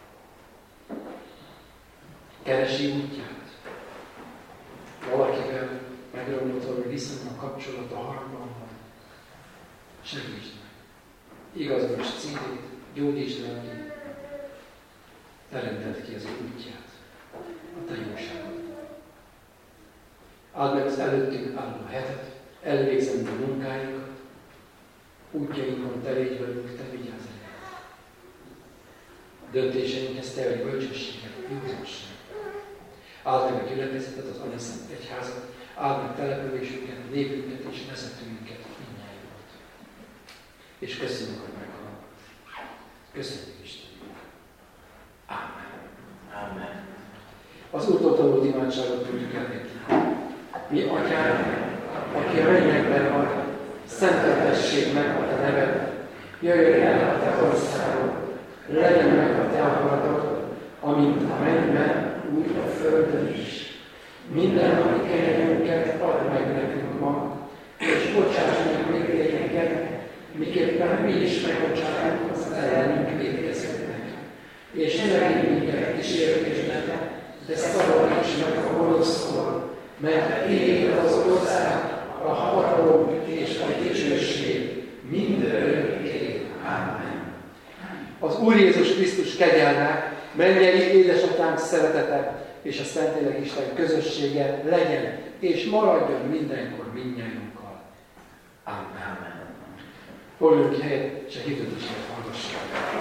Keresi útját. Valakivel megromlott valami viszonylag kapcsolat, a haragban van. Segítsd meg. Igazolítsd szívét, gyógyítsd lelkét. Teremted ki az útját, a Te jóságodban. Áld meg az előttünk álló hetet, elvégzendő munkáinkat, útjainkon Te légy velünk, Te vigyázz rá. Döntéseinkhez Te vagy bölcsességet, józanság. Áld meg a gyülekezetet, az Anyaszent Egyházat, áld meg településünket, népünket és vezetőinket, mindnyájukat. És köszönjük, hogy meghallgatsz. Köszönjük Isten. Ámen. Ámen. Az Úrtól tanult imádságot tudjuk elnézni. Mi Atyánk, aki a mennyekben vagy, szenteltessék meg a Te neved, jöjjön el a Te országod, legyen meg a Te akaratod, amint a mennyben, úgy a földön is. Minden napi kenyerünket add meg nekünk ma, és bocsáss meg vétkeinket, miképpen mi is megbocsátunk az ellenünk vétkezőknek. És ne vigy minket kísértésbe, de szabadíts meg a gonosztól, mert Tiéd az ország, a hatalom és a dicsőség mindörökké. Amen. Az Úr Jézus Krisztus kegyelme, mennyei édesatyánk szeretete és a Szentlélek Isten közössége legyen és maradjon mindenkor mindnyájunkkal. Amen. Fogljunk ki helyet, és a hirdetéseket hallgassuk.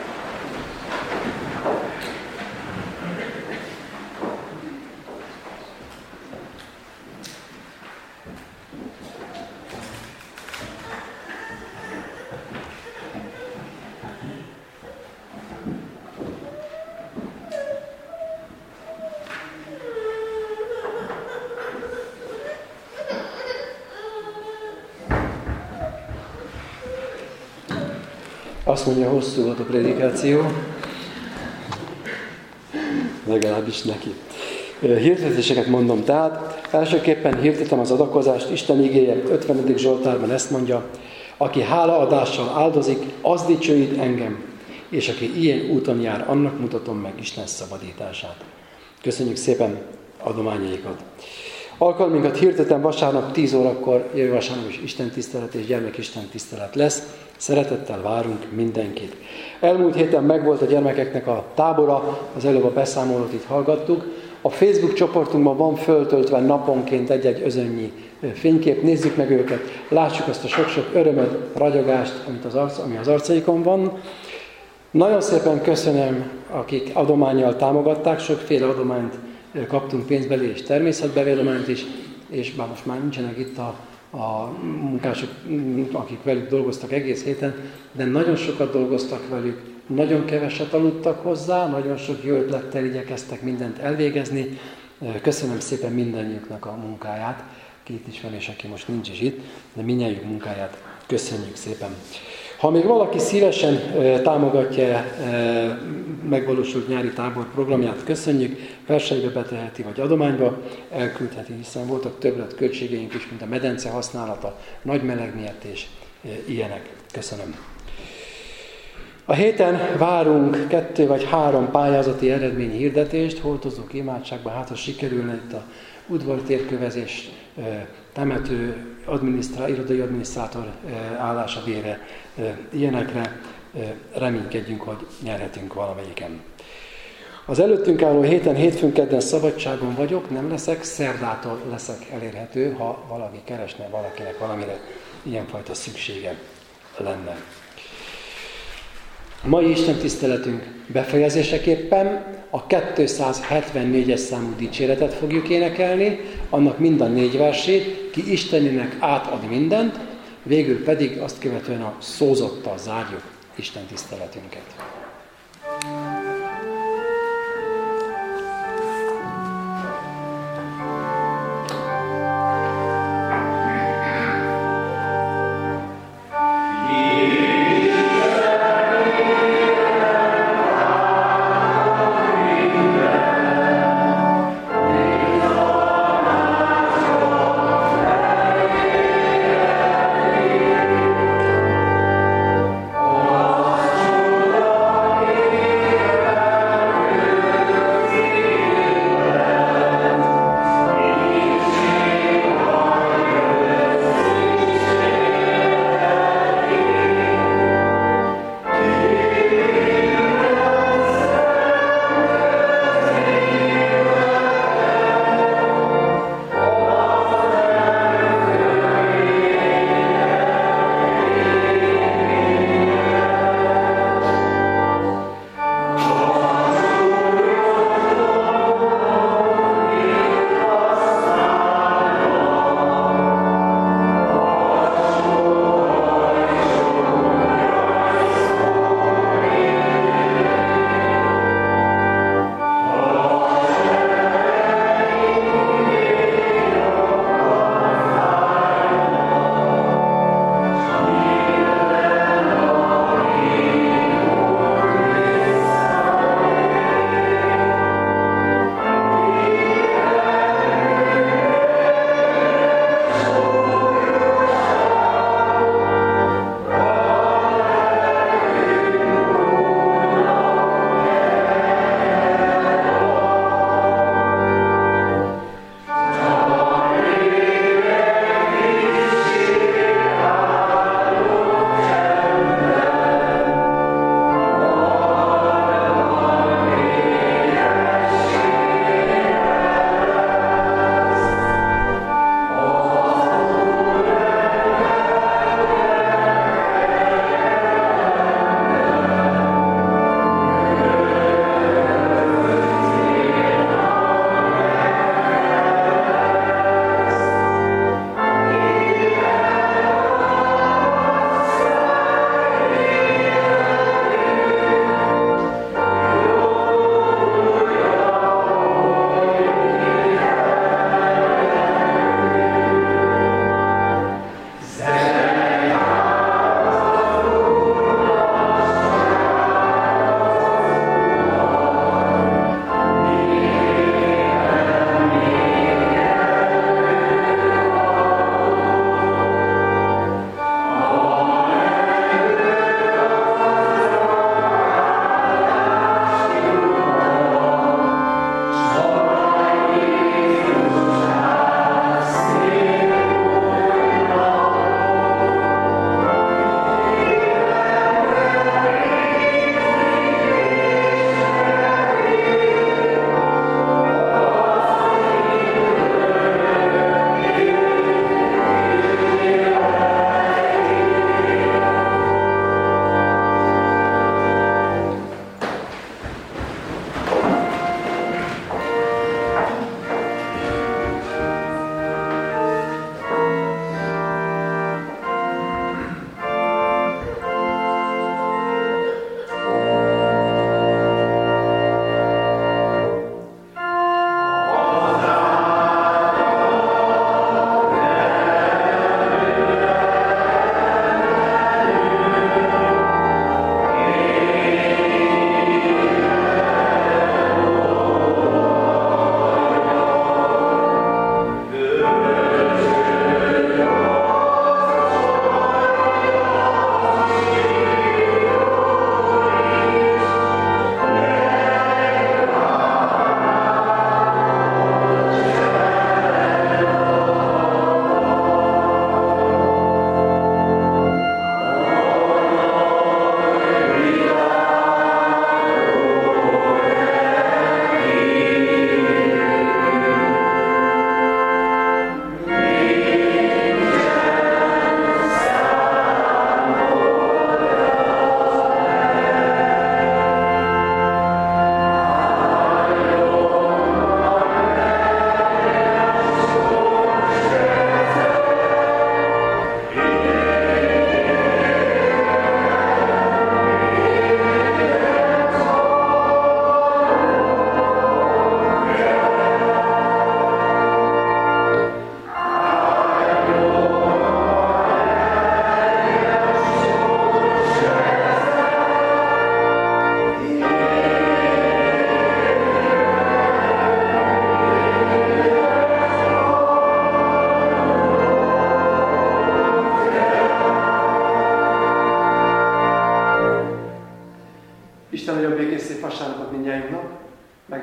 Azt mondja, hosszú volt a prédikáció, legalábbis neki. Hirdetéseket mondom tehát. Elsőképpen hirdetem az adakozást. Isten igéje 50. Zsoltárban ezt mondja, aki hálaadással áldozik, az dicsőít engem, és aki ilyen úton jár, annak mutatom meg Isten szabadítását. Köszönjük szépen adományaikat. Alkalminkat hirdetem, vasárnap 10 órakor, jövő vasárnap is istentisztelet és gyermekisten tisztelet lesz. Szeretettel várunk mindenkit. Elmúlt héten megvolt a gyermekeknek a tábora, az előbb a beszámolót itt hallgattuk. A Facebook csoportunkban van föltöltve naponként egy-egy özönnyi fénykép, nézzük meg őket, lássuk azt a sok-sok örömöt, ragyogást, ami az arcaikon van. Nagyon szépen köszönöm, akik adománnyal támogatták, sokféle adományt kaptunk, pénzbeli és természetbevélelmet is, és bár most már nincsenek itt a munkások, akik velük dolgoztak egész héten, de nagyon sokat dolgoztak velük, nagyon keveset aludtak hozzá, nagyon sok jó ötlettel igyekeztek mindent elvégezni. Köszönöm szépen mindannyiuknak a munkáját, ki itt is van, és aki most nincs is itt, de mindannyiuk munkáját köszönjük szépen. Ha még valaki szívesen támogatja megvalósult nyári tábor programját, köszönjük, persejbe beteheti vagy adományba elküldheti, hiszen voltak többlet költségeink is, mint a medence használata, nagy meleg miatt és ilyenek. Köszönöm. A héten várunk 2 vagy 3 pályázati eredményi hirdetést, hordozók imádságban, hát ha sikerülne itt a udvartérkövezés, temető, irodai adminisztrátor állása vére, ilyenekre reménykedjünk, hogy nyerhetünk valamelyiken. Az előttünk álló héten, hétfőn, kedden szabadságon vagyok, nem leszek, szerdától leszek elérhető, ha valaki keresne, valakinek valamire ilyenfajta szüksége lenne. A mai Isten tiszteletünk befejezéseképpen a 274-es számú dicséretet fogjuk énekelni, annak mind a 4 versét, ki Istenének átad mindent, végül pedig azt követően a szózottal zárjuk Isten tiszteletünket. Oh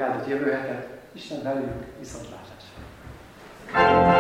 áldott jövő hetet. Isten velünk, viszontlátásra!